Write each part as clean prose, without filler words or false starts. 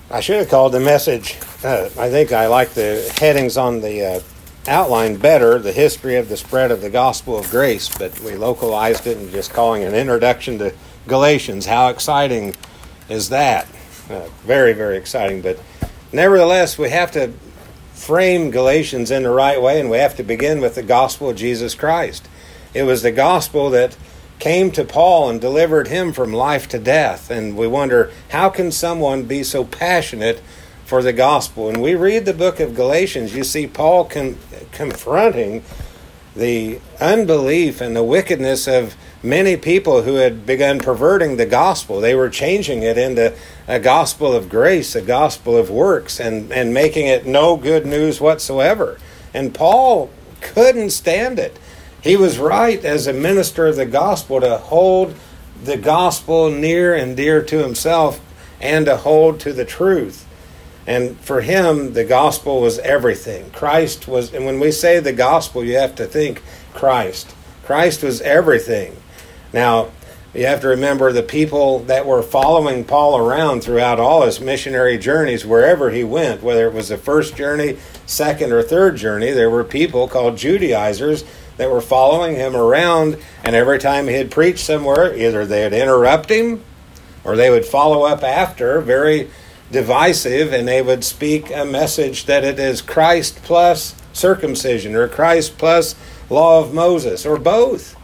I should have called the message, I think I like the headings on the outline better, the history of the spread of the gospel of grace, but we localized it and just calling it an introduction to Galatians. How exciting is that? Very, very exciting. But nevertheless, we have to frame Galatians in the right way, and we have to begin with the gospel of Jesus Christ. It was the gospel that came to Paul and delivered him from life to death. And we wonder, how can someone be so passionate for the gospel? When we read the book of Galatians, you see Paul confronting the unbelief and the wickedness of many people who had begun perverting the gospel. They were changing it into a gospel of grace, a gospel of works, and making it no good news whatsoever. And Paul couldn't stand it. He was right as a minister of the gospel to hold the gospel near and dear to himself and to hold to the truth. And for him, the gospel was everything. Christ was, and when we say the gospel, you have to think Christ. Christ was everything. Now, you have to remember the people that were following Paul around throughout all his missionary journeys, wherever he went, whether it was the first journey, second, or third journey, there were people called Judaizers that were following him around, and every time he'd preach somewhere, either they'd interrupt him or they would follow up after, very divisive, and they would speak a message that it is Christ plus circumcision or Christ plus law of Moses or both.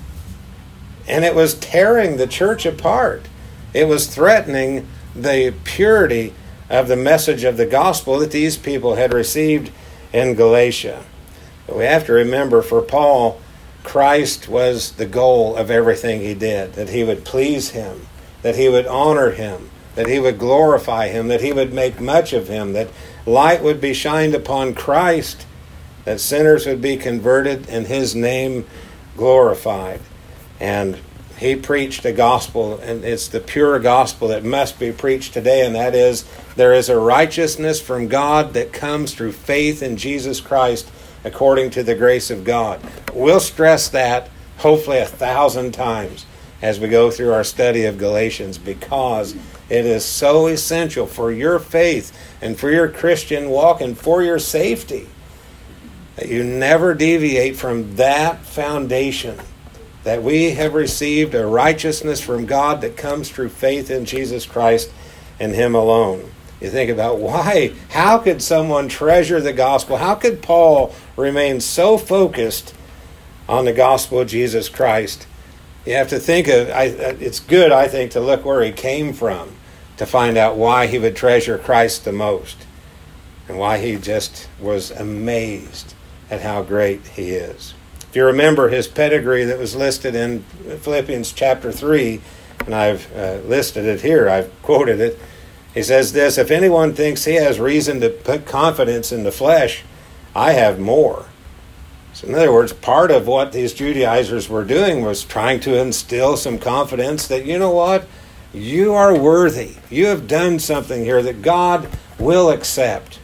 And it was tearing the church apart. It was threatening the purity of the message of the gospel that these people had received in Galatia. But we have to remember, for Paul, Christ was the goal of everything he did, that he would please him, that he would honor him, that he would glorify him, that he would make much of him, that light would be shined upon Christ, that sinners would be converted and his name glorified. And he preached a gospel, and it's the pure gospel that must be preached today, and that is, there is a righteousness from God that comes through faith in Jesus Christ according to the grace of God. We'll stress that hopefully 1,000 times as we go through our study of Galatians, because it is so essential for your faith and for your Christian walk and for your safety that you never deviate from that foundation, that we have received a righteousness from God that comes through faith in Jesus Christ and him alone. You think about why, how could someone treasure the gospel? How could Paul remain so focused on the gospel of Jesus Christ? You have to think of, it's good, I think, to look where he came from to find out why he would treasure Christ the most and why he just was amazed at how great he is. If you remember his pedigree that was listed in Philippians chapter 3, and I've listed it here, I've quoted it, he says this, if anyone thinks he has reason to put confidence in the flesh, I have more. So in other words, part of what these Judaizers were doing was trying to instill some confidence that, you know what, you are worthy. You have done something here that God will accept.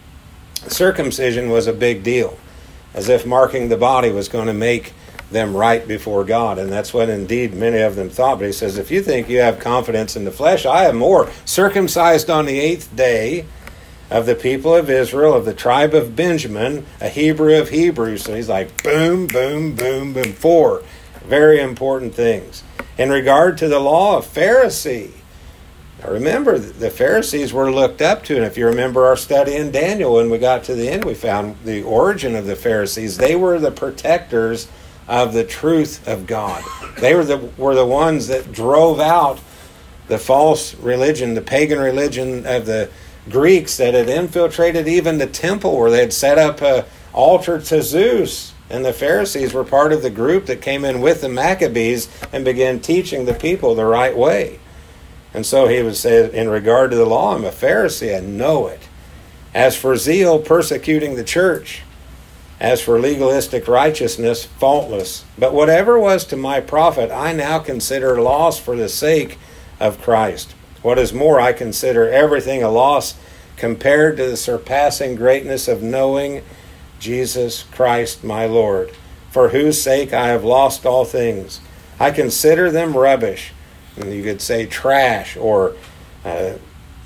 Circumcision was a big deal, as if marking the body was going to make them right before God. And that's what indeed many of them thought. But he says, if you think you have confidence in the flesh, I have more. Circumcised on the 8th day, of the people of Israel, of the tribe of Benjamin, a Hebrew of Hebrews. So he's like, boom, boom, boom, boom. 4 very important things. In regard to the law, of Pharisee. Now remember, the Pharisees were looked up to. And if you remember our study in Daniel, when we got to the end, we found the origin of the Pharisees. They were the protectors of the truth of God. They were the ones that drove out the false religion, the pagan religion of the Greeks that had infiltrated even the temple, where they had set up an altar to Zeus. And the Pharisees were part of the group that came in with the Maccabees and began teaching the people the right way. And so he would say, in regard to the law, I'm a Pharisee, I know it. As for zeal, persecuting the church. As for legalistic righteousness, faultless. But whatever was to my profit, I now consider loss for the sake of Christ. What is more, I consider everything a loss compared to the surpassing greatness of knowing Jesus Christ my Lord, for whose sake I have lost all things. I consider them rubbish. And you could say trash or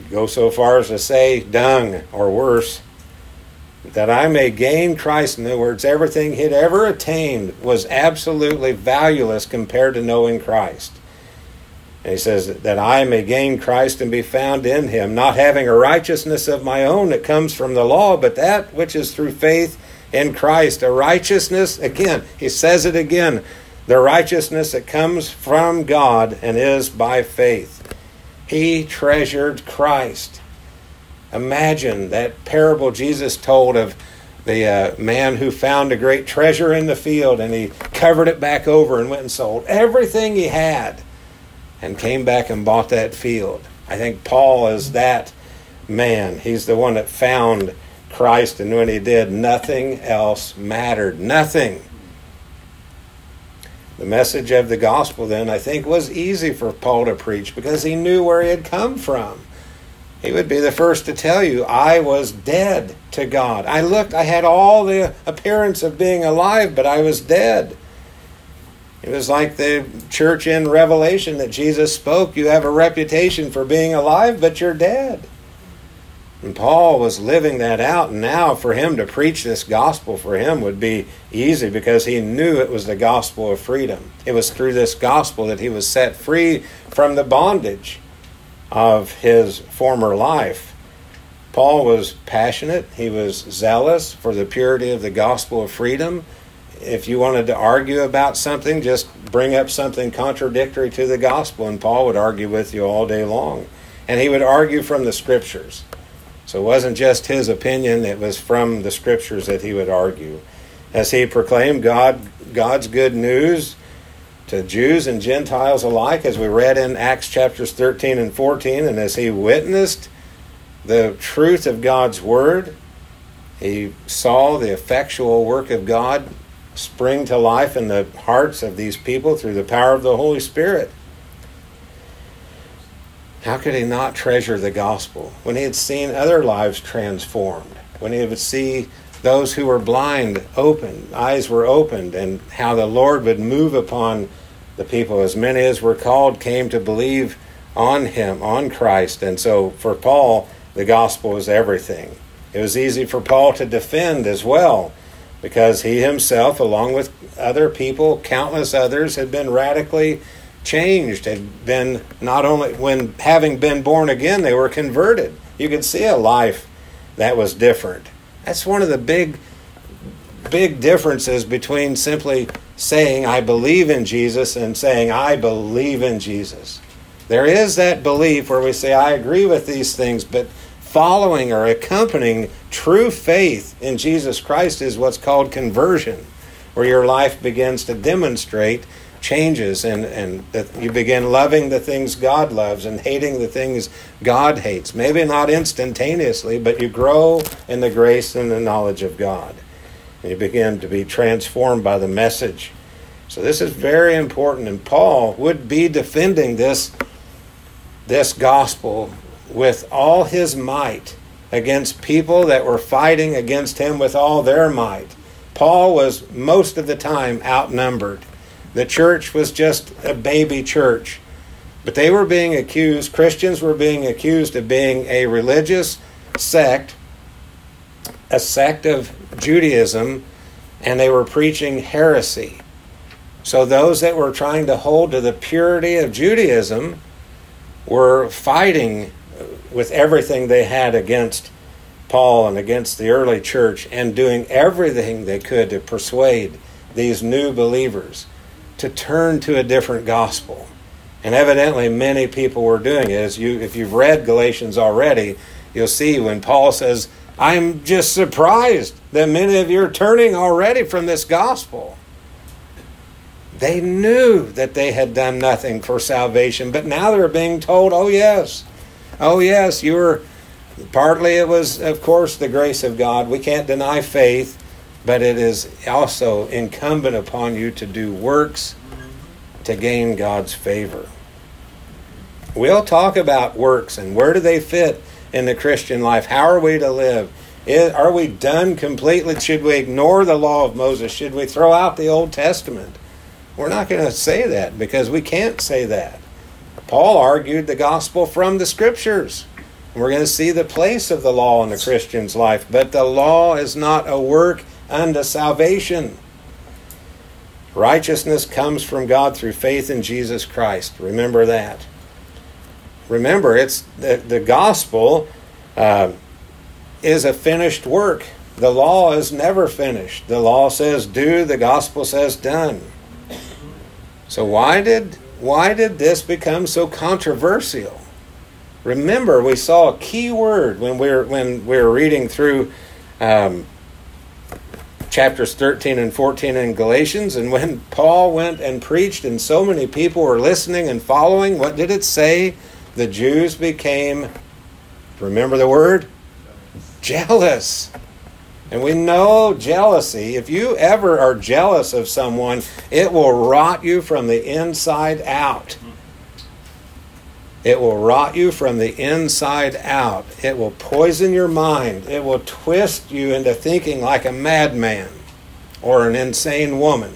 go so far as to say dung or worse, that I may gain Christ. In other words, everything he'd ever attained was absolutely valueless compared to knowing Christ. And he says that I may gain Christ and be found in him, not having a righteousness of my own that comes from the law, but that which is through faith in Christ. A righteousness, again, he says it again, the righteousness that comes from God and is by faith. He treasured Christ. Imagine that parable Jesus told of the man who found a great treasure in the field, and he covered it back over and went and sold everything he had and came back and bought that field. I think Paul is that man. He's the one that found Christ, and when he did, nothing else mattered. Nothing. The message of the gospel then, I think, was easy for Paul to preach because he knew where he had come from. He would be the first to tell you, I was dead to God. I had all the appearance of being alive, but I was dead. It was like the church in Revelation that Jesus spoke. You have a reputation for being alive, but you're dead. And Paul was living that out, and now for him to preach this gospel for him would be easy because he knew it was the gospel of freedom. It was through this gospel that he was set free from the bondage of his former life. Paul was passionate. He was zealous for the purity of the gospel of freedom. If you wanted to argue about something, just bring up something contradictory to the gospel, and Paul would argue with you all day long. And he would argue from the scriptures. So it wasn't just his opinion, it was from the scriptures that he would argue. As he proclaimed God's good news to Jews and Gentiles alike, as we read in Acts chapters 13 and 14, and as he witnessed the truth of God's word, he saw the effectual work of God spring to life in the hearts of these people through the power of the Holy Spirit. How could he not treasure the gospel when he had seen other lives transformed, when he would see those who were blind opened, eyes were opened, and how the Lord would move upon the people? As many as were called came to believe on him, on Christ. And so for Paul, the gospel was everything. It was easy for Paul to defend as well, because he himself, along with other people, countless others, had been radically changed, had been, not only when having been born again, they were converted. You could see a life that was different. That's one of the big differences between simply saying, I believe in Jesus, and saying, I believe in Jesus. There is that belief where we say, I agree with these things, but following or accompanying true faith in Jesus Christ is what's called conversion, where your life begins to demonstrate changes and that you begin loving the things God loves and hating the things God hates. Maybe not instantaneously, but you grow in the grace and the knowledge of God. And you begin to be transformed by the message. So this is very important, and Paul would be defending this gospel with all his might against people that were fighting against him with all their might. Paul was most of the time outnumbered. The church was just a baby church. But they were being accused, Christians were being accused of being a religious sect, a sect of Judaism, and they were preaching heresy. So those that were trying to hold to the purity of Judaism were fighting with everything they had against Paul and against the early church, and doing everything they could to persuade these new believers to turn to a different gospel. And evidently many people were doing it. If you've read Galatians already, you'll see when Paul says, I'm just surprised that many of you are turning already from this gospel. They knew that they had done nothing for salvation, but now they're being told, oh yes, you were, partly it was, of course, the grace of God. We can't deny faith, but it is also incumbent upon you to do works to gain God's favor. We'll talk about works and where do they fit in the Christian life. How are we to live? Are we done completely? Should we ignore the law of Moses? Should we throw out the Old Testament? We're not going to say that, because we can't say that. Paul argued the gospel from the scriptures. We're going to see the place of the law in the Christian's life. But the law is not a work unto salvation. Righteousness comes from God through faith in Jesus Christ. Remember that. Remember, it's the gospel is a finished work. The law is never finished. The law says do, the gospel says done. So why did this become so controversial? Remember, we saw a key word when we were reading through chapters 13 and 14 in Galatians, and when Paul went and preached and so many people were listening and following, what did it say? The Jews became, remember the word? Jealous. And we know jealousy, if you ever are jealous of someone, it will rot you from the inside out. It will rot you from the inside out. It will poison your mind. It will twist you into thinking like a madman or an insane woman.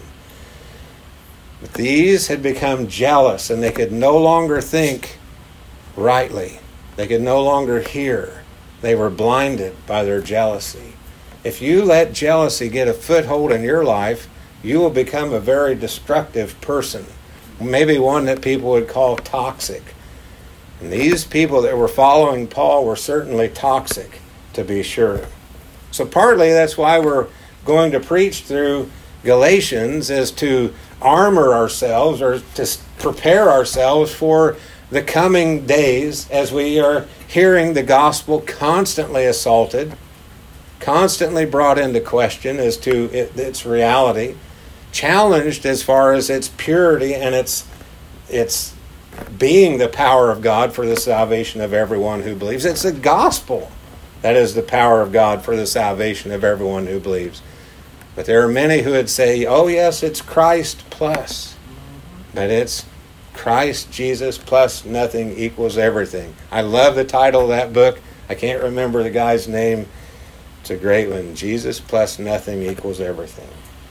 But these had become jealous, and they could no longer think rightly. They could no longer hear. They were blinded by their jealousy. If you let jealousy get a foothold in your life, you will become a very destructive person. Maybe one that people would call toxic. And these people that were following Paul were certainly toxic, to be sure. So partly that's why we're going to preach through Galatians, is to armor ourselves or to prepare ourselves for the coming days as we are hearing the gospel constantly assaulted, constantly brought into question as to its reality, challenged as far as its purity and its being the power of God for the salvation of everyone who believes. It's the gospel that is the power of God for the salvation of everyone who believes. But there are many who would say, oh yes, it's Christ plus. But it's Christ Jesus plus nothing equals everything. I love the title of that book. I can't remember the guy's name. It's a great one. Jesus plus nothing equals everything.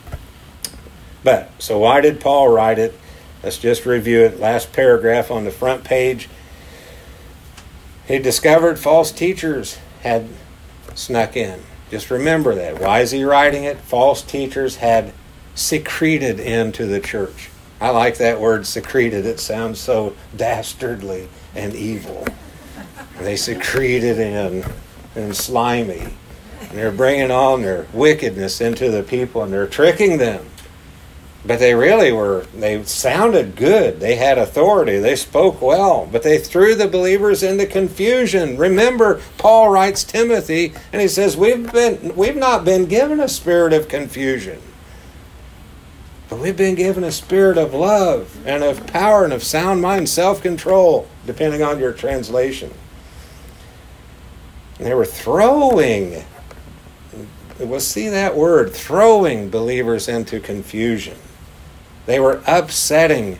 But, so why did Paul write it? Let's just review it. Last paragraph on the front page. He discovered false teachers had snuck in. Just remember that. Why is he writing it? False teachers had secreted into the church. I like that word, secreted. It sounds so dastardly and evil. They secreted in and slimy. And they're bringing on their wickedness into the people, and they're tricking them. But they really they sounded good. They had authority. They spoke well. But they threw the believers into confusion. Remember, Paul writes Timothy, and he says, we've not been given a spirit of confusion. But we've been given a spirit of love and of power and of sound mind, self-control, depending on your translation. And they were throwing, we'll see that word, throwing believers into confusion. They were upsetting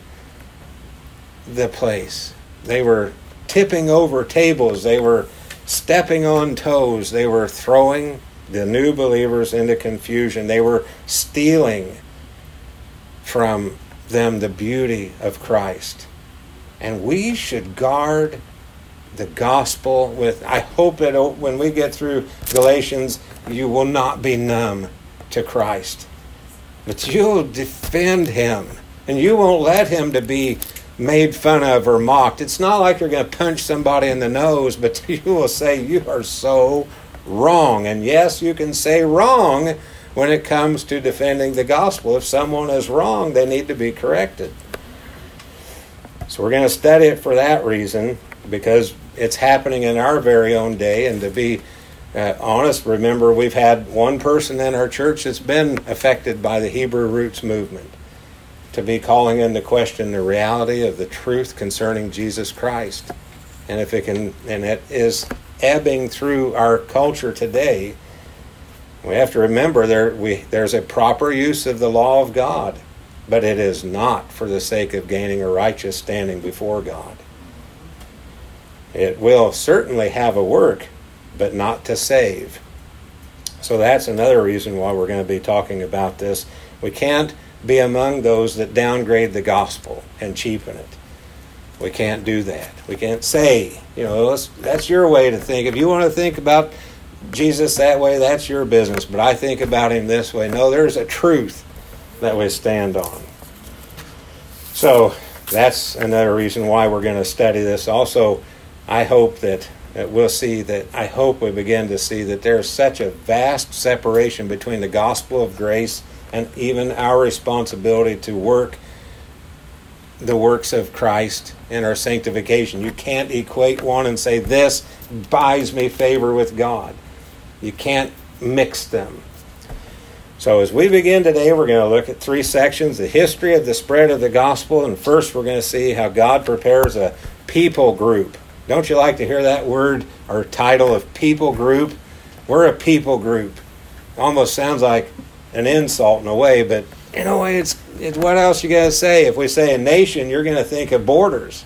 the place. They were tipping over tables. They were stepping on toes. They were throwing the new believers into confusion. They were stealing from them the beauty of Christ. And we should guard the gospel with, I hope that when we get through Galatians, you will not be numb to Christ. But you'll defend him. And you won't let him to be made fun of or mocked. It's not like you're going to punch somebody in the nose, but you will say, you are so wrong. And yes, you can say wrong when it comes to defending the gospel. If someone is wrong, they need to be corrected. So we're going to study it for that reason, because it's happening in our very own day. And to be honest, remember, we've had one person in our church that's been affected by the Hebrew Roots movement, to be calling into question the reality of the truth concerning Jesus Christ. And if it can, and it is ebbing through our culture today, we have to remember there's a proper use of the law of God, but it is not for the sake of gaining a righteous standing before God. It will certainly have a work, but not to save. So that's another reason why we're going to be talking about this. We can't be among those that downgrade the gospel and cheapen it. We can't do that. We can't say, that's your way to think. If you want to think about Jesus that way, that's your business. But I think about him this way. No, there's a truth that we stand on. So that's another reason why we're going to study this. Also, I hope that I hope we begin to see that there's such a vast separation between the gospel of grace and even our responsibility to work the works of Christ in our sanctification. You can't equate one and say, this buys me favor with God. You can't mix them. So as we begin today, we're going to look at 3 sections: the history of the spread of the gospel, and first we're going to see how God prepares a people group. Don't you like to hear that word or title of people group? We're a people group. Almost sounds like an insult in a way, but in a way it's what else you got to say? If we say a nation, you're going to think of borders.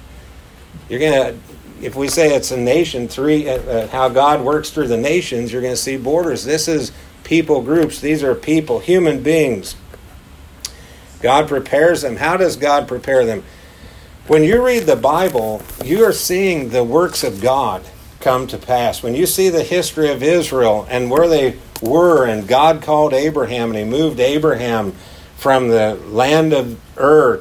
If we say it's a nation, how God works through the nations, you're going to see borders. This is people groups. These are people, human beings. God prepares them. How does God prepare them? When you read the Bible, you are seeing the works of God come to pass. When you see the history of Israel and where they were, and God called Abraham, and he moved Abraham from the land of Ur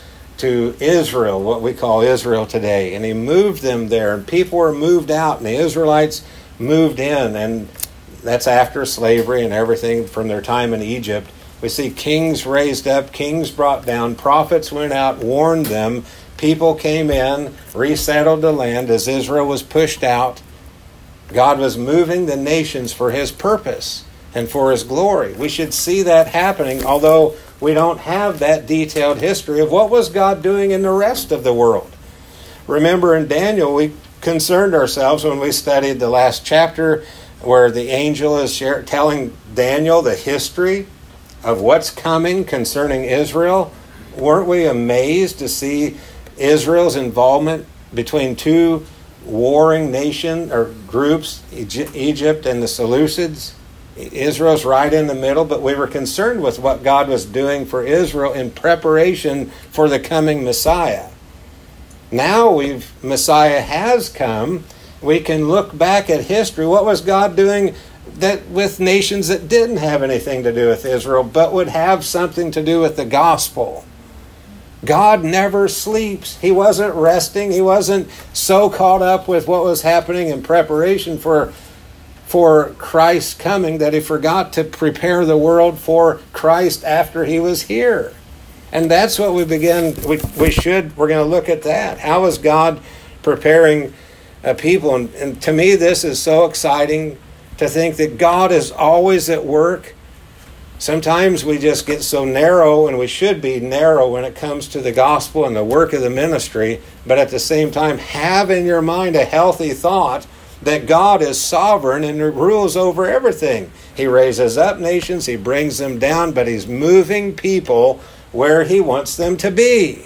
to Israel, what we call Israel today. And he moved them there, and people were moved out, and the Israelites moved in, and that's after slavery and everything from their time in Egypt. We see kings raised up, kings brought down, prophets went out, warned them, people came in, resettled the land as Israel was pushed out. God was moving the nations for his purpose and for his glory. We should see that happening, although we don't have that detailed history of what was God doing in the rest of the world. Remember in Daniel, we concerned ourselves when we studied the last chapter where the angel is telling Daniel the history of what's coming concerning Israel. Weren't we amazed to see Israel's involvement between 2 warring nation or groups, Egypt and the Seleucids? Israel's right in the middle, but we were concerned with what God was doing for Israel in preparation for the coming Messiah. Now Messiah has come. We can look back at history. What was God doing with nations that didn't have anything to do with Israel, but would have something to do with the gospel? God never sleeps. He wasn't resting. He wasn't so caught up with what was happening in preparation for Christ's coming that he forgot to prepare the world for Christ after he was here. And that's what we're going to look at that. How is God preparing a people? And to me, this is so exciting to think that God is always at work. Sometimes we just get so narrow, and we should be narrow when it comes to the gospel and the work of the ministry, but at the same time, have in your mind a healthy thought that God is sovereign and rules over everything. He raises up nations, he brings them down, but he's moving people where he wants them to be.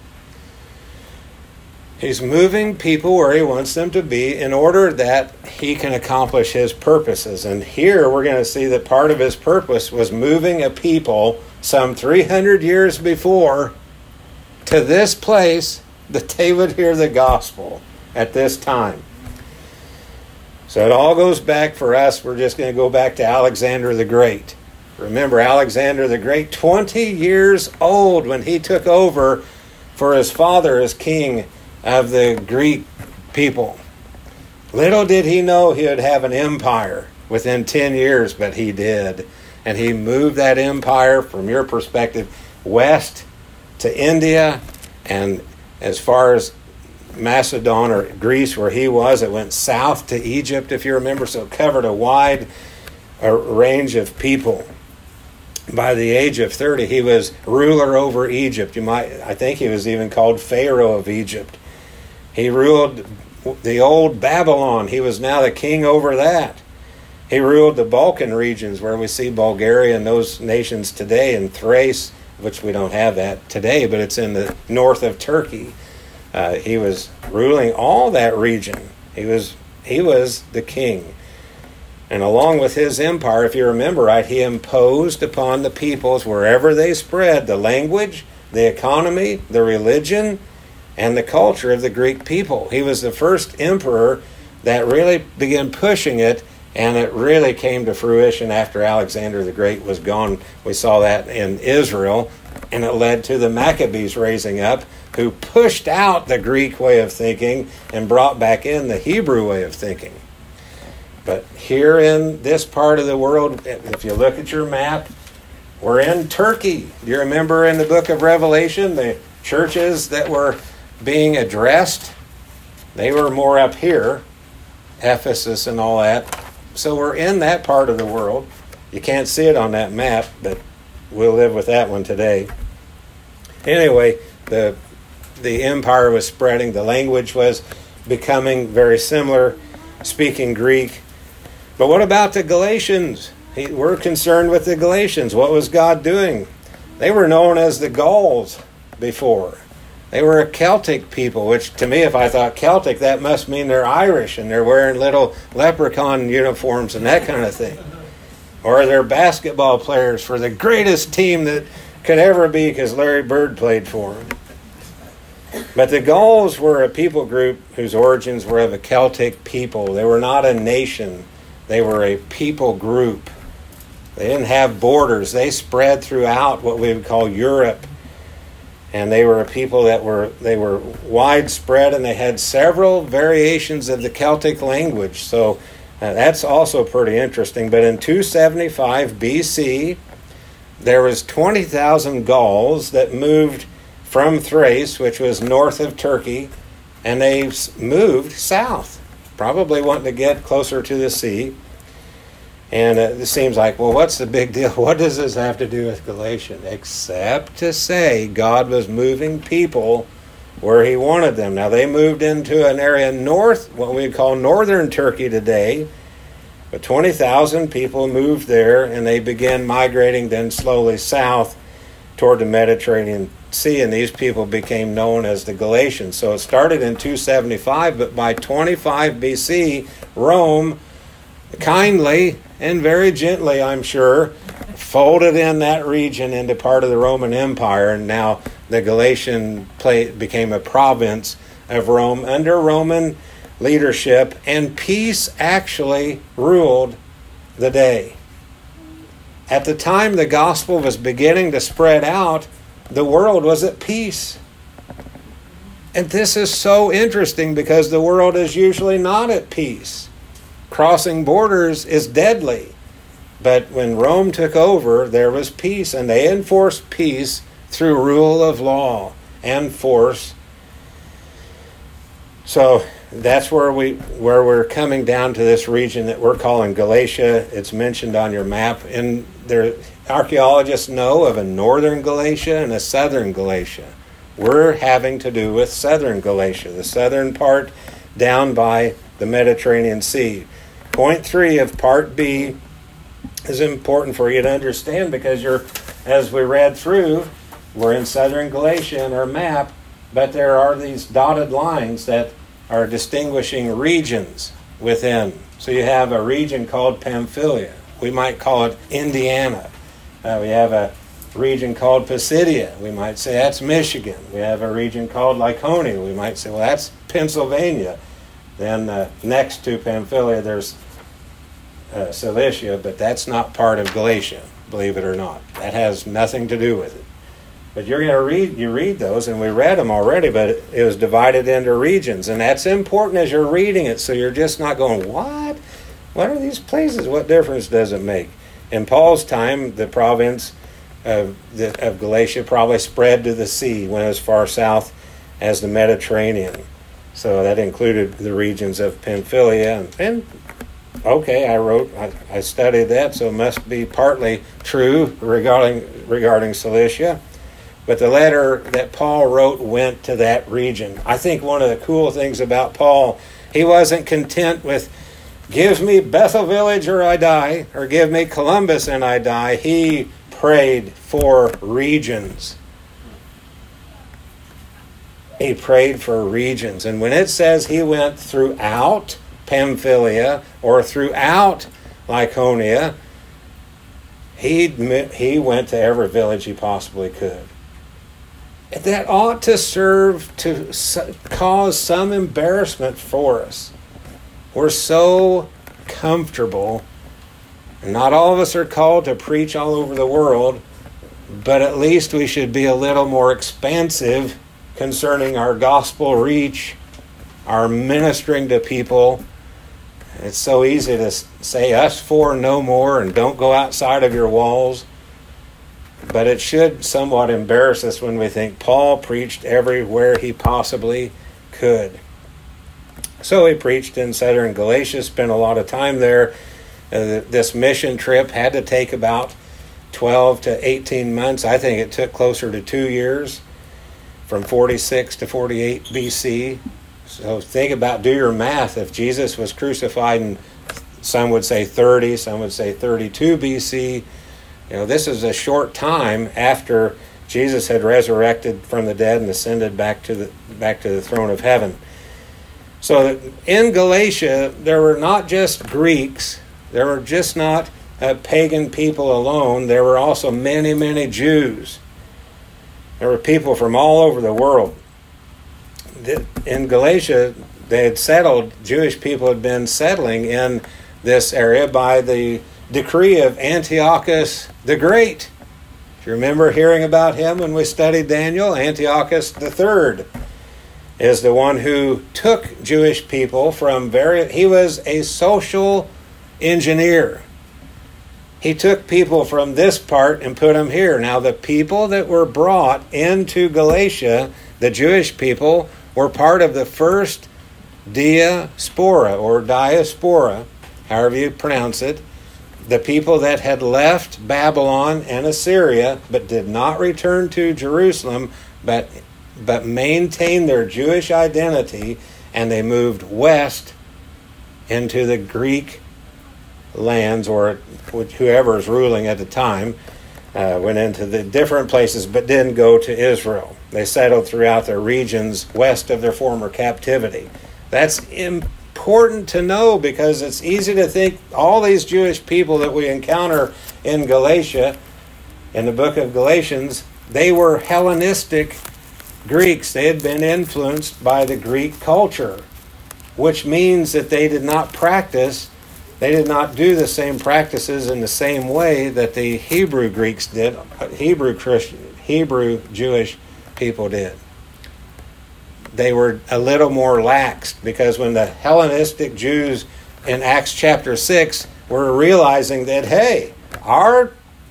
He's moving people where he wants them to be in order that he can accomplish his purposes. And here we're going to see that part of his purpose was moving a people some 300 years before to this place that they would hear the gospel at this time. So it all goes back for us. We're just going to go back to Alexander the Great. Remember Alexander the Great, 20 years old when he took over for his father as king of the Greek people. Little did he know he would have an empire within 10 years, but he did. And he moved that empire, from your perspective, west to India, and as far as Macedon or Greece where he was, it went south to Egypt, if you remember, so it covered a wide range of people. By the age of 30, he was ruler over Egypt. I think he was even called Pharaoh of Egypt. He ruled the old Babylon. He was now the king over that. He ruled the Balkan regions where we see Bulgaria and those nations today, and Thrace, which we don't have that today, but it's in the north of Turkey. He was ruling all that region. He was the king. And along with his empire, if you remember right, he imposed upon the peoples wherever they spread the language, the economy, the religion, and the culture of the Greek people. He was the first emperor that really began pushing it, and it really came to fruition after Alexander the Great was gone. We saw that in Israel, and it led to the Maccabees raising up, who pushed out the Greek way of thinking and brought back in the Hebrew way of thinking. But here in this part of the world, if you look at your map, we're in Turkey. Do you remember in the book of Revelation, the churches that were being addressed? They were more up here, Ephesus and all that. So we're in that part of the world. You can't see it on that map, but we'll live with that one today. Anyway, the empire was spreading. The language was becoming very similar, speaking Greek. But what about the Galatians? We're concerned with the Galatians. What was God doing? They were known as the Gauls before. They were a Celtic people, which to me, if I thought Celtic, that must mean they're Irish and they're wearing little leprechaun uniforms and that kind of thing. Or they're basketball players for the greatest team that could ever be because Larry Bird played for them. But the Gauls were a people group whose origins were of a Celtic people. They were not a nation. They were a people group. They didn't have borders. They spread throughout what we would call Europe. And they were a people that were widespread, and they had several variations of the Celtic language. So that's also pretty interesting. But in 275 BC, there was 20,000 Gauls that moved from Thrace, which was north of Turkey, and they moved south, probably wanting to get closer to the sea. And it seems like, well, what's the big deal? What does this have to do with Galatia? Except to say God was moving people where he wanted them. Now, they moved into an area north, what we call northern Turkey today, but 20,000 people moved there, and they began migrating then slowly south toward the Mediterranean Sea, and these people became known as the Galatians. So it started in 275, but by 25 BC, Rome kindly and very gently, I'm sure, folded in that region into part of the Roman Empire, and now the Galatian became a province of Rome under Roman leadership, and peace actually ruled the day. At the time the gospel was beginning to spread out, the world was at peace. And this is so interesting because the world is usually not at peace. Crossing borders is deadly. But when Rome took over, there was peace, and they enforced peace through rule of law and force. So that's where we're coming down to this region that we're calling Galatia. It's mentioned on your map. And archaeologists know of a northern Galatia and a southern Galatia. We're having to do with southern Galatia, the southern part down by the Mediterranean Sea. Point 3 of Part B is important for you to understand because as we read through, we're in southern Galatia in our map, but there are these dotted lines that are distinguishing regions within. So you have a region called Pamphylia. We might call it Indiana. We have a region called Pisidia. We might say that's Michigan. We have a region called Laconia. We might say, well, that's Pennsylvania. Then next to Pamphylia, there's Cilicia, but that's not part of Galatia, believe it or not. That has nothing to do with it. But you're going to read those, and we read them already, but it was divided into regions, and that's important as you're reading it, so you're just not going, what? What are these places? What difference does it make? In Paul's time, the province of Galatia probably spread to the sea, went as far south as the Mediterranean. So that included the regions of Pamphylia. And okay, I studied that, so it must be partly true regarding Cilicia. But the letter that Paul wrote went to that region. I think one of the cool things about Paul, he wasn't content with, give me Bethel Village or I die, or give me Columbus and I die. He prayed for regions. He prayed for regions. And when it says he went throughout Pamphylia or throughout Laconia, he went to every village he possibly could. that ought to serve to cause some embarrassment for us. We're so comfortable. Not all of us are called to preach all over the world, but at least we should be a little more expansive concerning our gospel reach, our ministering to people. It's so easy to say us four no more and don't go outside of your walls. But it should somewhat embarrass us when we think Paul preached everywhere he possibly could. So he preached in southern Galatia, spent a lot of time there. This mission trip had to take about 12 to 18 months. I think it took closer to 2 years, from 46 to 48 BC. So think about, do your math. If Jesus was crucified in, some would say 30, some would say 32 BC, this is a short time after Jesus had resurrected from the dead and ascended back to the throne of heaven. So in Galatia, there were not just Greeks, there were just not pagan people alone, there were also many, many Jews. There were people from all over the world. In Galatia, Jewish people had been settling in this area by the decree of Antiochus the Great. If you remember hearing about him when we studied Daniel, Antiochus III is the one who took Jewish people from he was a social engineer. He took people from this part and put them here. Now, the people that were brought into Galatia, the Jewish people, were part of the first diaspora, however you pronounce it. The people that had left Babylon and Assyria, but did not return to Jerusalem, but maintained their Jewish identity, and they moved west into the Greek lands, or whoever is ruling at the time, went into the different places, but didn't go to Israel. They settled throughout their regions west of their former captivity. That's important to know, because it's easy to think all these Jewish people that we encounter in Galatia, in the book of Galatians, they were Hellenistic Greeks. They had been influenced by the Greek culture, which means that they did not do the same practices in the same way that the Hebrew Greeks did, Hebrew Jewish people did. They were a little more laxed, because when the Hellenistic Jews in Acts chapter 6 were realizing that, hey, our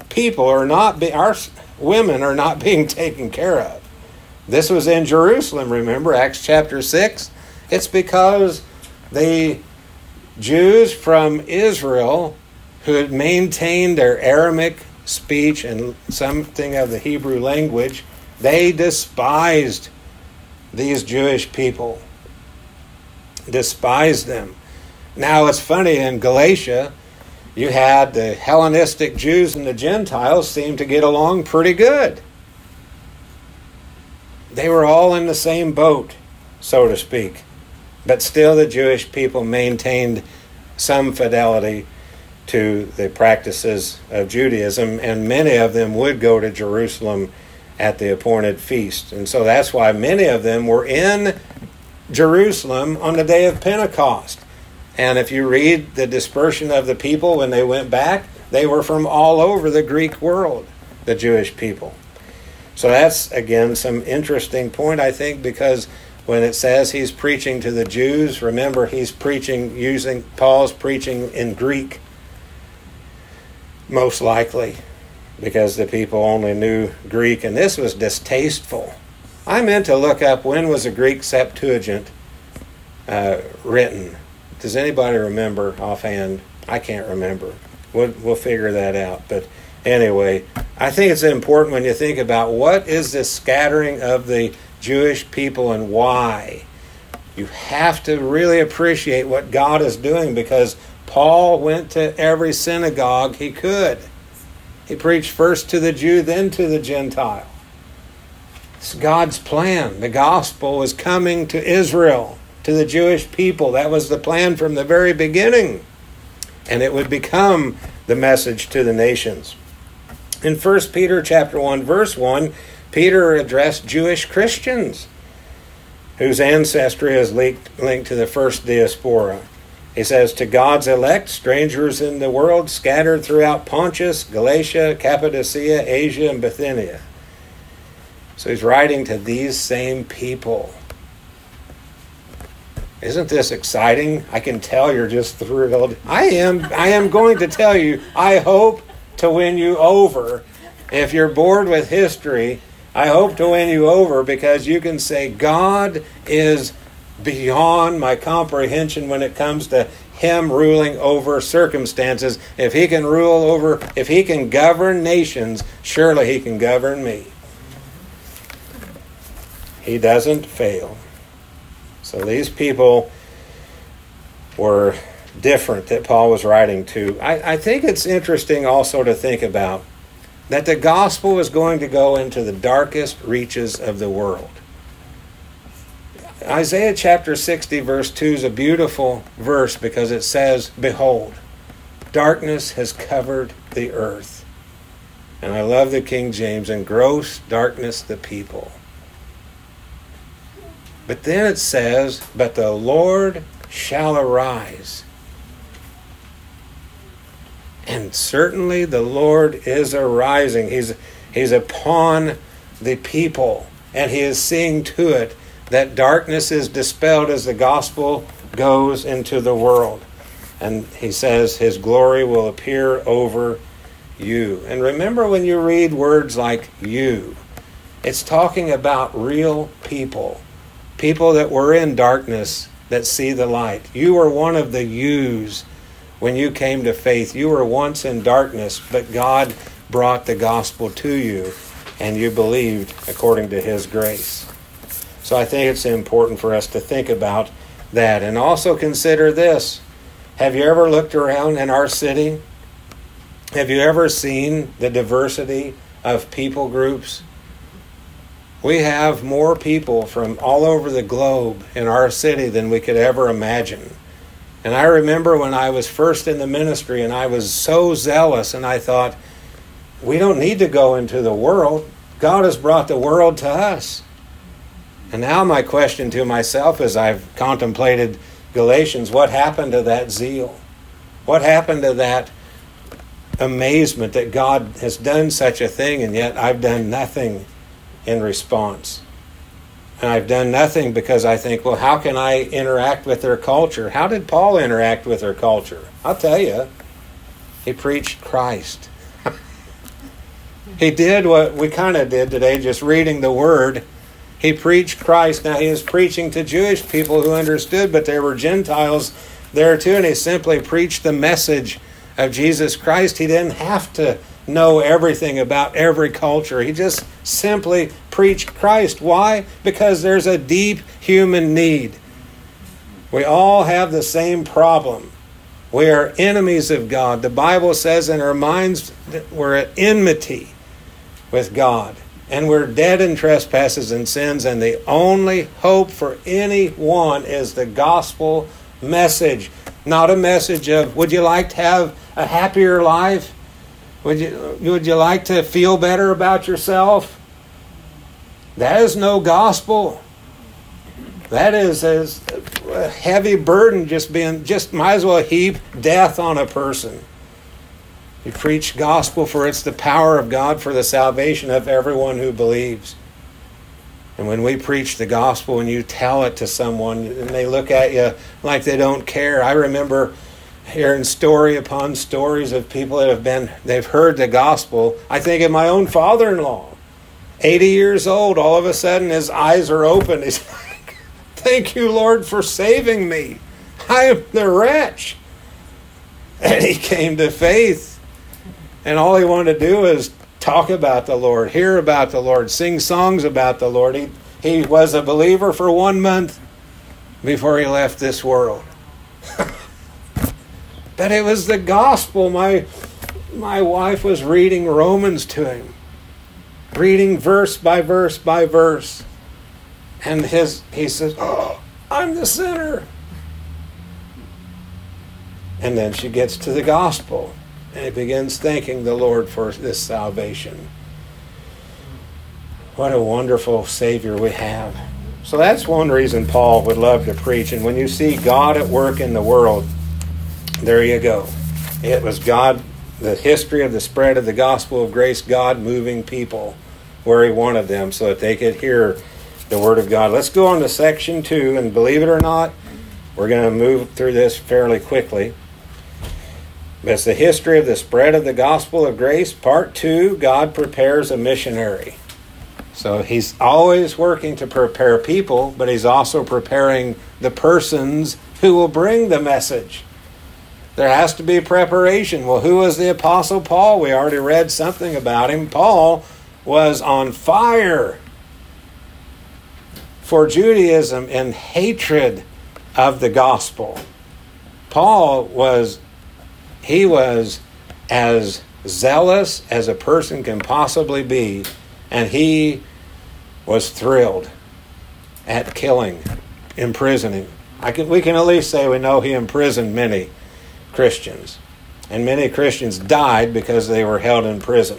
women are not being taken care of. This was in Jerusalem, remember, Acts chapter 6? It's because the Jews from Israel who had maintained their Aramaic speech and something of the Hebrew language, they despised these Jewish people. Despised them. Now it's funny, in Galatia, you had the Hellenistic Jews and the Gentiles seem to get along pretty good. They were all in the same boat, so to speak. But still the Jewish people maintained some fidelity to the practices of Judaism, and many of them would go to Jerusalem at the appointed feast. And so that's why many of them were in Jerusalem on the day of Pentecost. And if you read the dispersion of the people when they went back, they were from all over the Greek world, the Jewish people. So that's, again, some interesting point, I think, because when it says he's preaching to the Jews, remember Paul's preaching in Greek, most likely, because the people only knew Greek, and this was distasteful. I meant to look up when was the Greek Septuagint written. Does anybody remember offhand? I can't remember. We'll figure that out. But anyway, I think it's important when you think about what is this scattering of the Jewish people and why. You have to really appreciate what God is doing, because Paul went to every synagogue he could. He preached first to the Jew, then to the Gentile. It's God's plan. The gospel was coming to Israel, to the Jewish people. That was the plan from the very beginning. And it would become the message to the nations. In 1 Peter chapter 1, verse 1, Peter addressed Jewish Christians whose ancestry is linked to the first diaspora. He says, to God's elect, strangers in the world, scattered throughout Pontus, Galatia, Cappadocia, Asia, and Bithynia. So he's writing to these same people. Isn't this exciting? I can tell you're just thrilled. I am going to tell you, I hope to win you over. If you're bored with history, I hope to win you over because you can say God is beyond my comprehension when it comes to Him ruling over circumstances. If He can govern nations, surely He can govern me. He doesn't fail. So these people were different that Paul was writing to. I think it's interesting also to think about that the gospel is going to go into the darkest reaches of the world. Isaiah chapter 60 verse 2 is a beautiful verse because it says, behold, darkness has covered the earth. And I love the King James, and gross darkness the people. But then it says, but the Lord shall arise. And certainly the Lord is arising. He's upon the people. And He is seeing to it that darkness is dispelled as the gospel goes into the world. And He says His glory will appear over you. And remember, when you read words like you, it's talking about real people. People that were in darkness that see the light. You were one of the yous when you came to faith. You were once in darkness, but God brought the gospel to you, and you believed according to His grace. So I think it's important for us to think about that. And also consider this. Have you ever looked around in our city? Have you ever seen the diversity of people groups? We have more people from all over the globe in our city than we could ever imagine. And I remember when I was first in the ministry and I was so zealous and I thought, we don't need to go into the world. God has brought the world to us. And now my question to myself as I've contemplated Galatians, what happened to that zeal? What happened to that amazement that God has done such a thing and yet I've done nothing in response? And I've done nothing because I think, well, how can I interact with their culture? How did Paul interact with their culture? I'll tell you, he preached Christ. He did what we kind of did today, just reading the Word. He preached Christ. Now, he was preaching to Jewish people who understood, but there were Gentiles there too, and he simply preached the message of Jesus Christ. He didn't have to know everything about every culture. He just simply preached Christ. Why? Because there's a deep human need. We all have the same problem. We are enemies of God. The Bible says in our minds that we're at enmity with God. And we're dead in trespasses and sins. And the only hope for anyone is the gospel message. Not a message of, would you like to have a happier life? Would you like to feel better about yourself? That is no gospel. That is a heavy burden, just might as well heap death on a person. You preach gospel, for it's the power of God for the salvation of everyone who believes. And when we preach the gospel and you tell it to someone and they look at you like they don't care. I remember hearing story upon stories of people that they've heard the gospel. I think of my own father-in-law, 80 years old. All of a sudden his eyes are open. He's like, thank you, Lord, for saving me. I am the wretch. And he came to faith. And all he wanted to do is talk about the Lord, hear about the Lord, sing songs about the Lord. He was a believer for 1 month before he left this world. But it was the gospel. My wife was reading Romans to him, reading verse by verse by verse. And he says, oh, I'm the sinner. And then she gets to the gospel. And he begins thanking the Lord for this salvation. What a wonderful Savior we have. So that's one reason Paul would love to preach. And when you see God at work in the world, there you go. It was God, the history of the spread of the gospel of grace, God moving people where he wanted them so that they could hear the word of God. Let's go on to section 2, and believe it or not, we're going to move through this fairly quickly. It's the history of the spread of the gospel of grace. Part 2, God prepares a missionary. So he's always working to prepare people, but he's also preparing the persons who will bring the message. There has to be preparation. Well, who was the Apostle Paul? We already read something about him. Paul was on fire for Judaism and hatred of the gospel. Paul was as zealous as a person can possibly be, and he was thrilled at killing, imprisoning. We can at least say we know he imprisoned many Christians. And many Christians died because they were held in prison.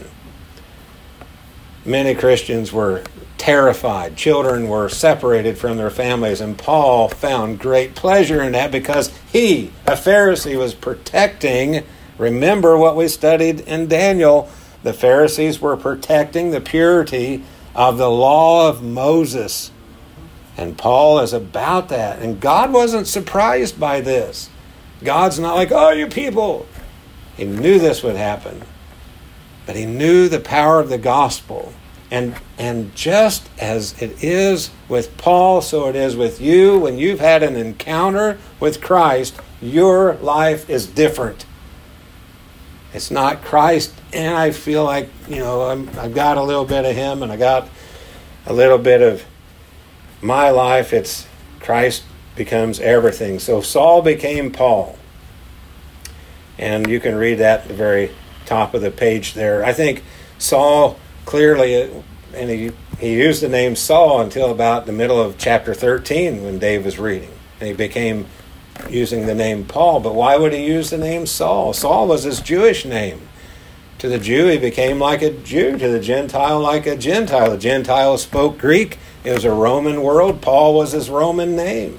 Many Christians were terrified. Children were separated from their families. And Paul found great pleasure in that because he, a Pharisee, was protecting. Remember what we studied in Daniel. The Pharisees were protecting the purity of the law of Moses. And Paul is about that. And God wasn't surprised by this. God's not like, oh, you people. He knew this would happen. But he knew the power of the gospel. And just as it is with Paul, so it is with you. When you've had an encounter with Christ, your life is different. It's not Christ, and I feel like, I've got a little bit of him, and I got a little bit of my life. It's Christ becomes everything. So Saul became Paul. And you can read that at the very top of the page there. I think Saul clearly, and he used the name Saul until about the middle of chapter 13 when Dave was reading. And he became using the name Paul. But why would he use the name Saul? Saul was his Jewish name. To the Jew, he became like a Jew. To the Gentile, like a Gentile. The Gentile spoke Greek. It was a Roman world. Paul was his Roman name.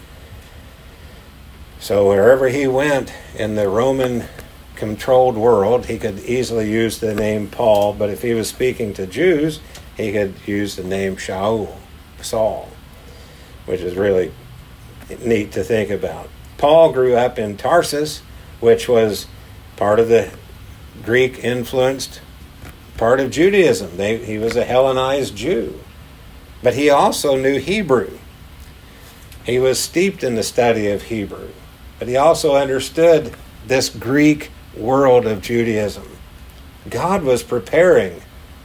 So wherever he went in the Roman-controlled world, he could easily use the name Paul. But if he was speaking to Jews, he could use the name Shaul, Saul, which is really neat to think about. Paul grew up in Tarsus, which was part of the Greek-influenced part of Judaism. He was a Hellenized Jew. But he also knew Hebrew. He was steeped in the study of Hebrew. But he also understood this Greek world of Judaism. God was preparing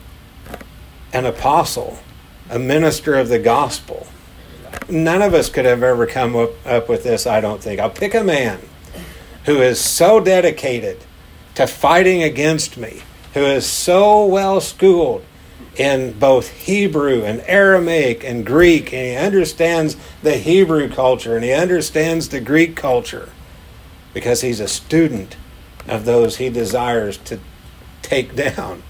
an apostle, a minister of the gospel. None of us could have ever come up with this, I don't think. I'll pick a man who is so dedicated to fighting against me, who is so well schooled in both Hebrew and Aramaic and Greek, and he understands the Hebrew culture and he understands the Greek culture because he's a student of those he desires to take down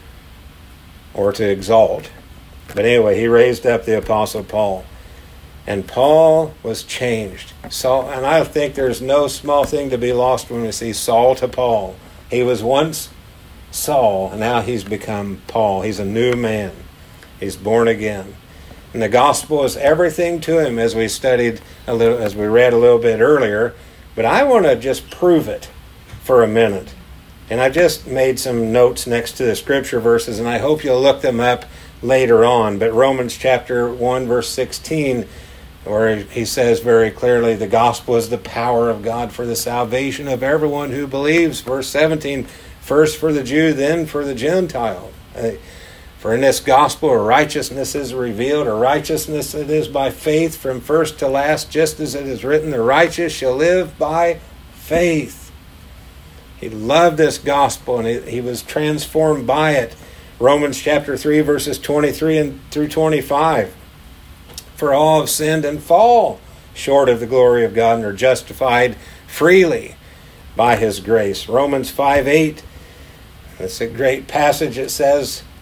or to exalt. But anyway, he raised up the Apostle Paul. And Paul was changed. And I think there's no small thing to be lost when we see Saul to Paul. He was once Saul, and now he's become Paul. He's a new man. He's born again. And the gospel is everything to him, as we studied a little, as we read a little bit earlier. But I want to just prove it for a minute. And I just made some notes next to the scripture verses, and I hope you'll look them up later on. But Romans chapter 1, verse 16, where he says very clearly, the gospel is the power of God for the salvation of everyone who believes. Verse 17, first for the Jew, then for the Gentile. For in this gospel, righteousness is revealed, a righteousness that is by faith from first to last, just as it is written, the righteous shall live by faith. He loved this gospel, and he was transformed by it. Romans chapter 3, verses 23 through 25. For all have sinned and fall short of the glory of God and are justified freely by his grace. Romans 5:8. That's a great passage. It says,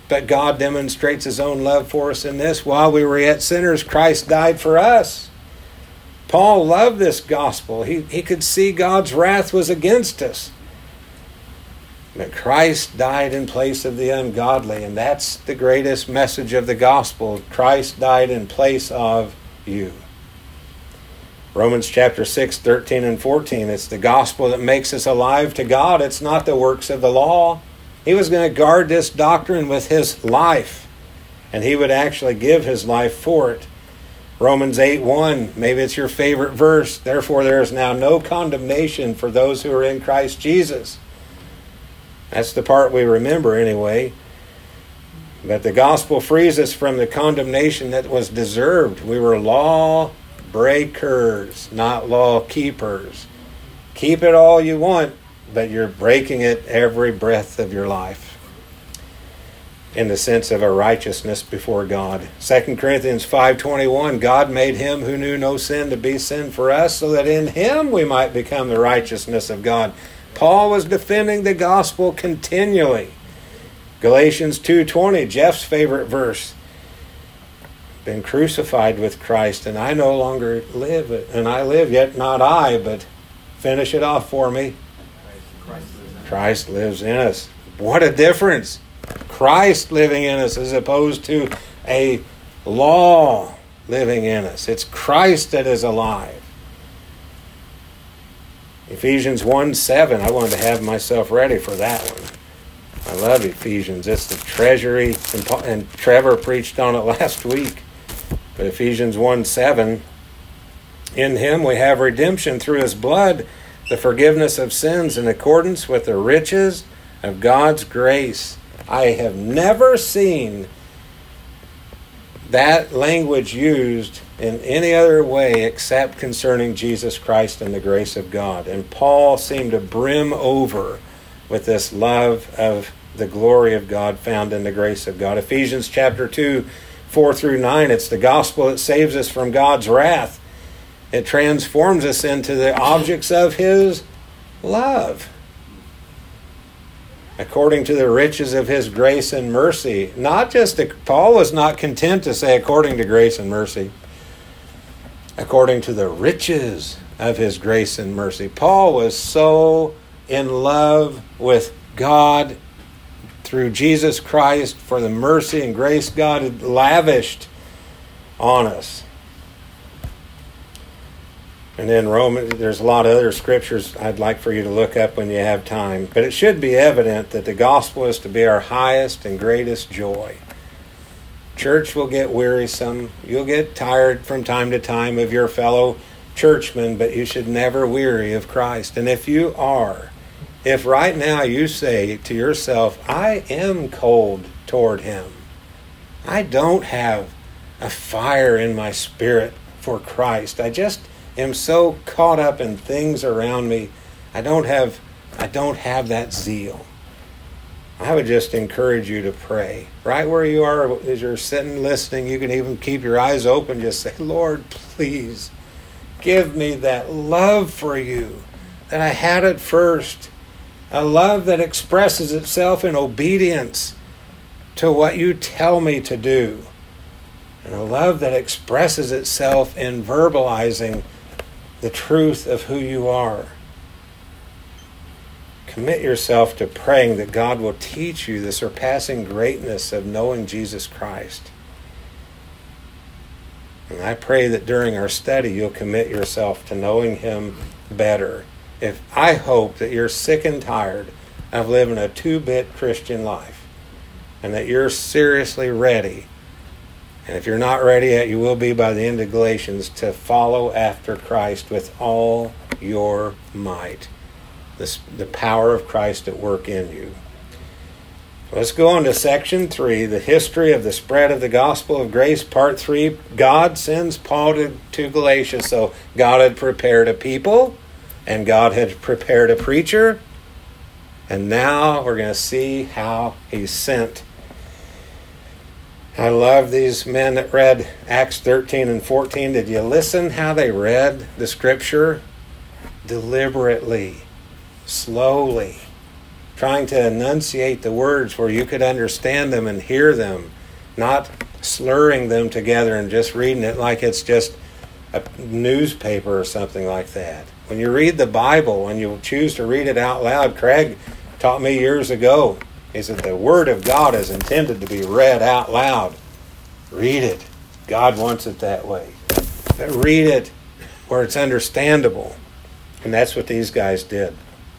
But God demonstrates his own love for us in this: while we were yet sinners, Christ died for us. Paul loved this gospel. He could see God's wrath was against us. But Christ died in place of the ungodly, and that's the greatest message of the gospel. Christ died in place of you. Romans chapter 6, 13 and 14. It's the gospel that makes us alive to God. It's not the works of the law. He was going to guard this doctrine with his life, and he would actually give his life for it. Romans 8:1, maybe it's your favorite verse. Therefore there is now no condemnation for those who are in Christ Jesus. That's the part we remember anyway. But the gospel frees us from the condemnation that was deserved. We were law breakers, not law keepers. Keep it all you want, but you're breaking it every breath of your life, in the sense of a righteousness before God. 2 Corinthians 5:21, God made him who knew no sin to be sin for us, so that in him we might become the righteousness of God. Paul was defending the gospel continually. Galatians 2:20, Jeff's favorite verse. Been crucified with Christ, and I no longer live, and I live, yet not I, but finish it off for me. Christ lives in us. What a difference. Christ living in us as opposed to a law living in us. It's Christ that is alive. Ephesians 1:7. I wanted to have myself ready for that one. I love Ephesians. It's the treasury, and Trevor preached on it last week. But Ephesians 1:7, in him we have redemption through his blood, the forgiveness of sins in accordance with the riches of God's grace. I have never seen that language used in any other way except concerning Jesus Christ and the grace of God. And Paul seemed to brim over with this love of the glory of God found in the grace of God. Ephesians chapter 2, 4 through 9, it's the gospel that saves us from God's wrath. It transforms us into the objects of his love, according to the riches of his grace and mercy. Paul was not content to say according to grace and mercy. According to the riches of his grace and mercy. Paul was so in love with God through Jesus Christ for the mercy and grace God had lavished on us. And then there's a lot of other scriptures I'd like for you to look up when you have time. But it should be evident that the gospel is to be our highest and greatest joy. Church will get wearisome. You'll get tired from time to time of your fellow churchmen, but you should never weary of Christ. And if right now you say to yourself, I am cold toward him, I don't have a fire in my spirit for Christ, I just am so caught up in things around me, I don't have that zeal, I would just encourage you to pray. Right where you are, as you're sitting listening, you can even keep your eyes open. Just say, Lord, please give me that love for you that I had at first. A love that expresses itself in obedience to what you tell me to do. And a love that expresses itself in verbalizing the truth of who you are. Commit yourself to praying that God will teach you the surpassing greatness of knowing Jesus Christ. And I pray that during our study you'll commit yourself to knowing him better. I hope that you're sick and tired of living a two-bit Christian life, and that you're seriously ready, and if you're not ready yet, you will be by the end of Galatians, to follow after Christ with all your might. The power of Christ at work in you. Let's go on to section 3, the history of the spread of the gospel of grace, part 3. God sends Paul to Galatia. So God had prepared a people, and God had prepared a preacher, and now we're going to see how he sent. I love these men that read Acts 13 and 14. Did you listen how they read the scripture? Deliberately, slowly, trying to enunciate the words where you could understand them and hear them, not slurring them together and just reading it like it's just a newspaper or something like that. When you read the Bible, when you choose to read it out loud, Craig taught me years ago, he said the Word of God is intended to be read out loud. Read it. God wants it that way. But read it where it's understandable. And that's what these guys did.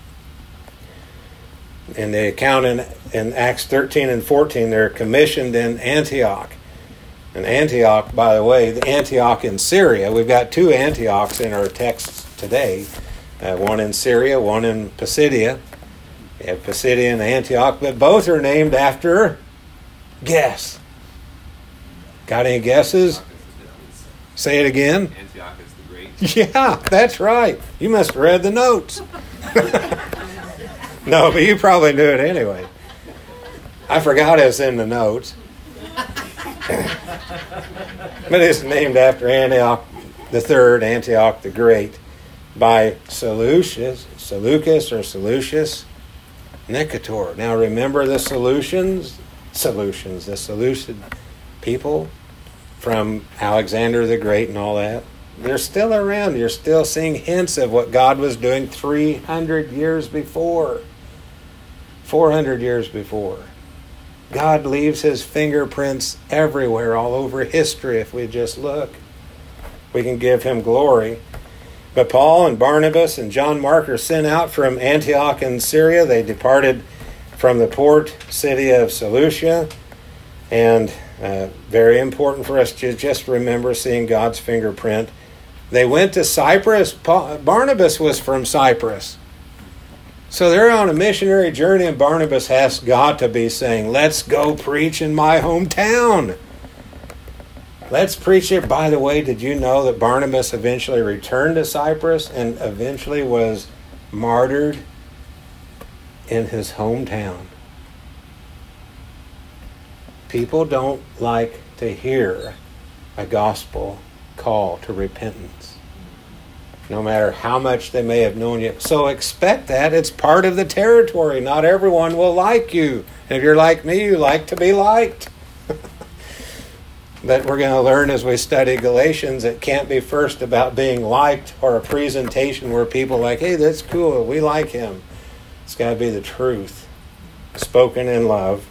In the account in Acts 13 and 14, they're commissioned in Antioch. And Antioch, by the way, the Antioch in Syria, we've got two Antiochs in our texts today. One in Syria, one in Pisidia. We have Pisidia and Antioch, but both are named after, guess. Got any guesses? Say it again. Antioch is the Great. Yeah, that's right. You must have read the notes. No, but you probably knew it anyway. I forgot it's in the notes. But it's named after Antioch the Third, Antioch the Great, by Seleucus Nicator. Now remember the the Seleucid people from Alexander the Great and all that. They're still around. You're still seeing hints of what God was doing 300 years before. 400 years before. God leaves his fingerprints everywhere, all over history, if we just look. We can give him glory. But Paul and Barnabas and John Mark are sent out from Antioch in Syria. They departed from the port city of Seleucia. And very important for us to just remember seeing God's fingerprint. They went to Cyprus. Barnabas was from Cyprus. So they're on a missionary journey, and Barnabas has got to be saying, let's go preach in my hometown. Let's preach it. By the way, did you know that Barnabas eventually returned to Cyprus and eventually was martyred in his hometown? People don't like to hear a gospel call to repentance, no matter how much they may have known you. So expect that. It's part of the territory. Not everyone will like you. And if you're like me, you like to be liked. But we're going to learn as we study Galatians, it can't be first about being liked or a presentation where people are like, hey, that's cool, we like him. It's got to be the truth, spoken in love.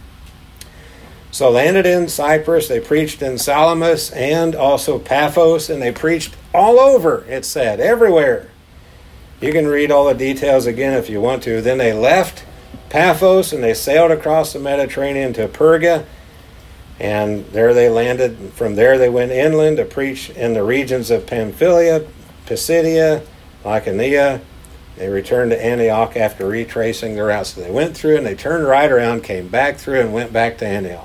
So landed in Cyprus, they preached in Salamis and also Paphos, and they preached all over, it said, everywhere. You can read all the details again if you want to. Then they left Paphos and they sailed across the Mediterranean to Perga, and there they landed. From there they went inland to preach in the regions of Pamphylia, Pisidia, Lycaonia. They returned to Antioch after retracing their route. So they went through and they turned right around, came back through and went back to Antioch.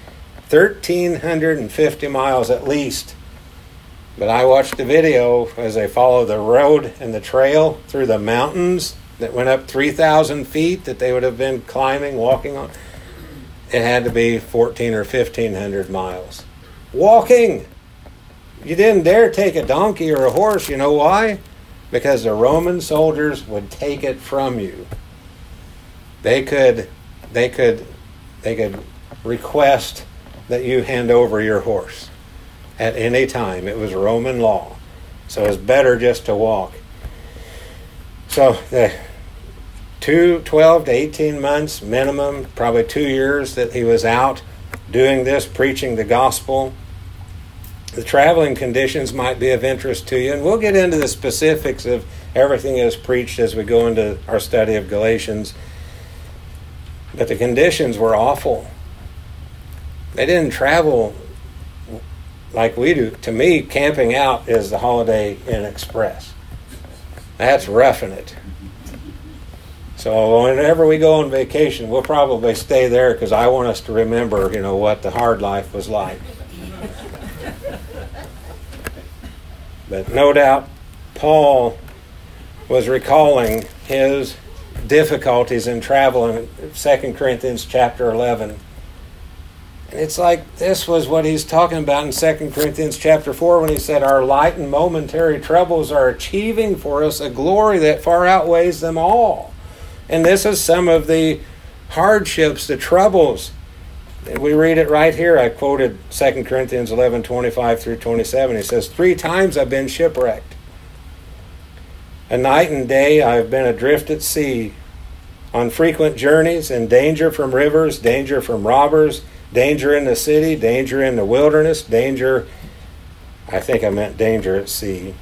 1,350 miles at least. But I watched the video as they followed the road and the trail through the mountains that went up 3,000 feet that they would have been climbing, walking on. It had to be 1,400 or 1,500 miles. Walking! You didn't dare take a donkey or a horse. You know why? Because the Roman soldiers would take it from you. They could request that you hand over your horse at any time. It was Roman law. So it's better just to walk. So the 12 to 18 months minimum, probably 2 years that he was out doing this, preaching the gospel. The traveling conditions might be of interest to you, and we'll get into the specifics of everything that is preached as we go into our study of Galatians. But the conditions were awful. They didn't travel like we do. To me, camping out is the Holiday Inn Express. That's roughing it. So whenever we go on vacation, we'll probably stay there because I want us to remember, what the hard life was like. But no doubt, Paul was recalling his difficulties in travel in 2 Corinthians chapter 11. And it's like this was what he's talking about in 2 Corinthians chapter 4 when he said, our light and momentary troubles are achieving for us a glory that far outweighs them all. And this is some of the hardships, the troubles. We read it right here. I quoted 2 Corinthians 11:25 through 27. He says, 3 times I've been shipwrecked. A night and day I've been adrift at sea, on frequent journeys, in danger from rivers, danger from robbers, danger in the city, danger in the wilderness, danger, I think I meant danger at sea,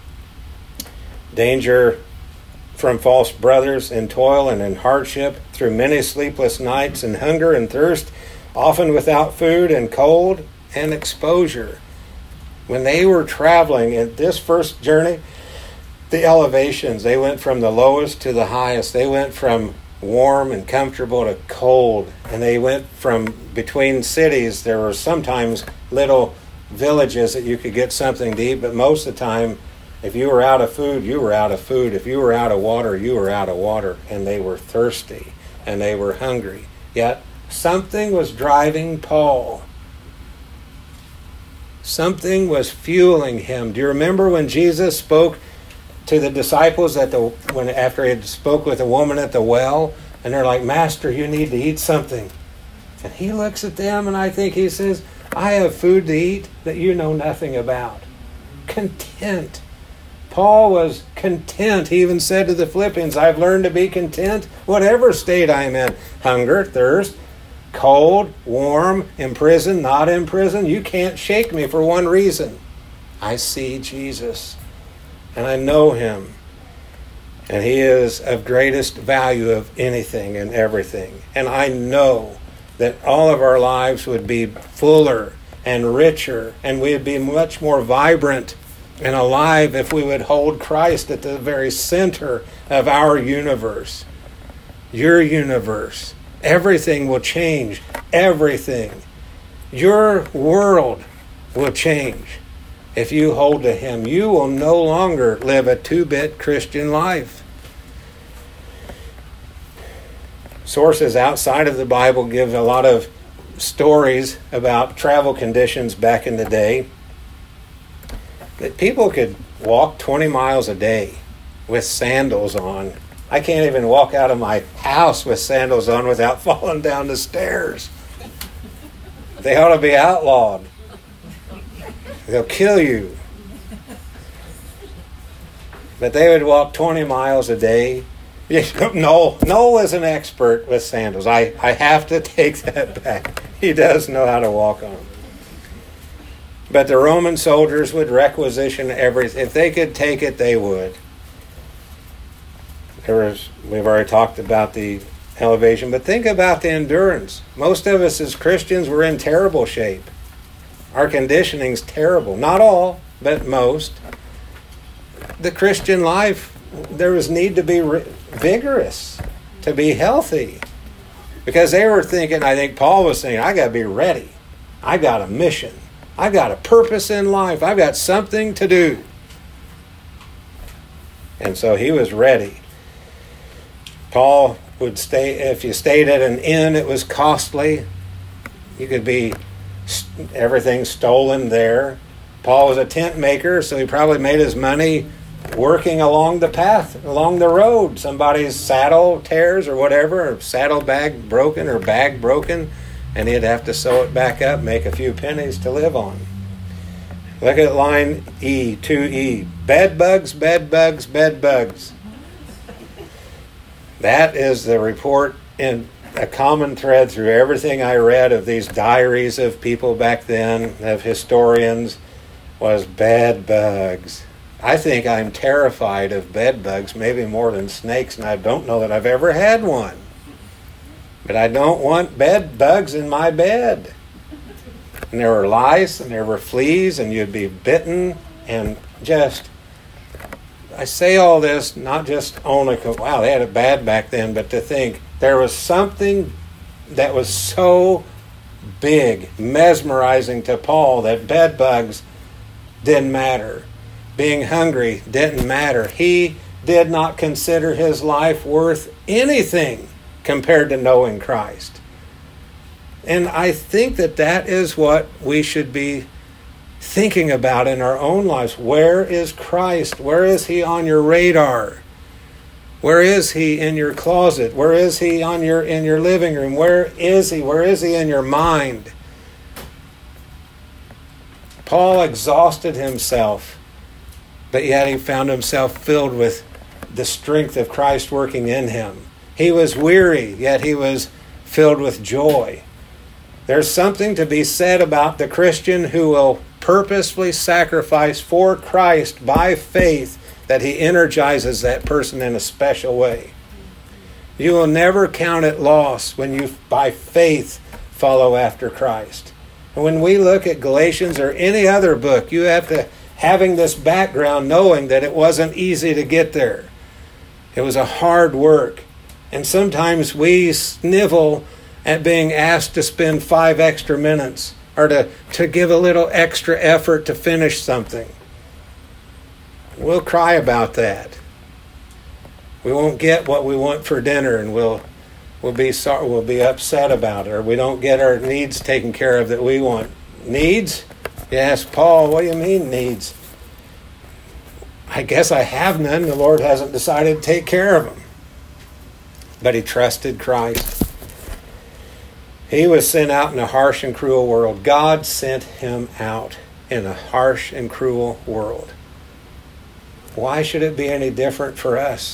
danger from false brothers, in toil and in hardship, through many sleepless nights, and hunger and thirst, often without food, and cold and exposure. When they were traveling in this first journey, the elevations, they went from the lowest to the highest. They went from warm and comfortable to cold, and they went from between cities. There were sometimes little villages that you could get something to eat, but most of the time, if you were out of food, you were out of food. If you were out of water, you were out of water. And they were thirsty and they were hungry. Yet something was driving Paul. Something was fueling him. Do you remember when Jesus spoke to the disciples after he had spoke with a woman at the well, and they're like, Master, you need to eat something. And he looks at them, and I think he says, I have food to eat that you know nothing about. Content. Paul was content. He even said to the Philippians, I've learned to be content whatever state I'm in. Hunger, thirst, cold, warm, in prison, not in prison. You can't shake me for one reason. I see Jesus, and I know him, and he is of greatest value of anything and everything. And I know that all of our lives would be fuller and richer, and we'd be much more vibrant and alive if we would hold Christ at the very center of our universe. Your universe. Everything will change. Everything. Your world will change if you hold to him. You will no longer live a 2-bit Christian life. Sources outside of the Bible give a lot of stories about travel conditions back in the day. That people could walk 20 miles a day with sandals on. I can't even walk out of my house with sandals on without falling down the stairs. They ought to be outlawed. They'll kill you. But they would walk 20 miles a day. Noel is an expert with sandals. I have to take that back. He does know how to walk on them. But the Roman soldiers would requisition everything. If they could take it, they would. We've already talked about the elevation, but think about the endurance. Most of us as Christians, we're in terrible shape. Our conditioning's terrible. Not all, but most. The Christian life, there was need to be vigorous, to be healthy. Because they were thinking, I think Paul was saying, I got to be ready. I got a mission. I've got a purpose in life. I've got something to do. And so he was ready. Paul would stay, if you stayed at an inn, it was costly. You could be everything stolen there. Paul was a tent maker, so he probably made his money working along the path, along the road. Somebody's saddle tears or whatever, or saddle bag broken or bag broken, and he'd have to sew it back up, make a few pennies to live on. Look at line E, 2E. Bed bugs, bed bugs, bed bugs. That is the report in a common thread through everything I read of these diaries of people back then, of historians, was bed bugs. I think I'm terrified of bed bugs, maybe more than snakes, and I don't know that I've ever had one. But I don't want bed bugs in my bed. And there were lice, and there were fleas, and you'd be bitten, and just... I say all this not just only because, wow, they had it bad back then, but to think there was something that was so big, mesmerizing to Paul, that bed bugs didn't matter. Being hungry didn't matter. He did not consider his life worth anything compared to knowing Christ. And I think that that is what we should be thinking about in our own lives. Where is Christ? Where is he on your radar? Where is he in your closet? Where is he in your living room? Where is he? Where is he in your mind? Paul exhausted himself, but yet he found himself filled with the strength of Christ working in him. He was weary, yet he was filled with joy. There's something to be said about the Christian who will purposefully sacrifice for Christ by faith, that he energizes that person in a special way. You will never count it loss when you, by faith, follow after Christ. And when we look at Galatians or any other book, you have to, having this background, knowing that it wasn't easy to get there. It was a hard work. And sometimes we snivel at being asked to spend 5 extra minutes or to give a little extra effort to finish something. We'll cry about that. We won't get what we want for dinner, and we'll be upset about it, or we don't get our needs taken care of that we want. Needs? You ask Paul, what do you mean needs? I guess I have none. The Lord hasn't decided to take care of them. But he trusted Christ. He was sent out in a harsh and cruel world. God sent him out in a harsh and cruel world. Why should it be any different for us?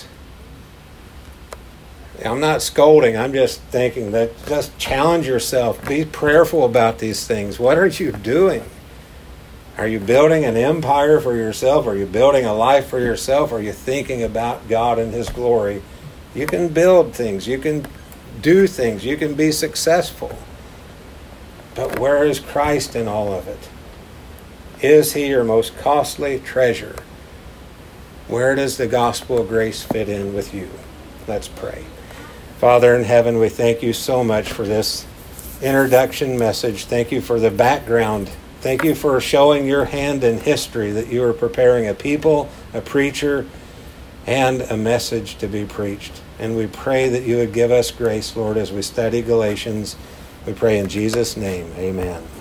I'm not scolding. I'm just thinking that just challenge yourself. Be prayerful about these things. What are you doing? Are you building an empire for yourself? Are you building a life for yourself? Are you thinking about God and his glory? You can build things. You can do things. You can be successful. But where is Christ in all of it? Is he your most costly treasure? Where does the gospel of grace fit in with you? Let's pray. Father in heaven, we thank you so much for this introduction message. Thank you for the background. Thank you for showing your hand in history, that you are preparing a people, a preacher, and a message to be preached. And we pray that you would give us grace, Lord, as we study Galatians. We pray in Jesus' name. Amen.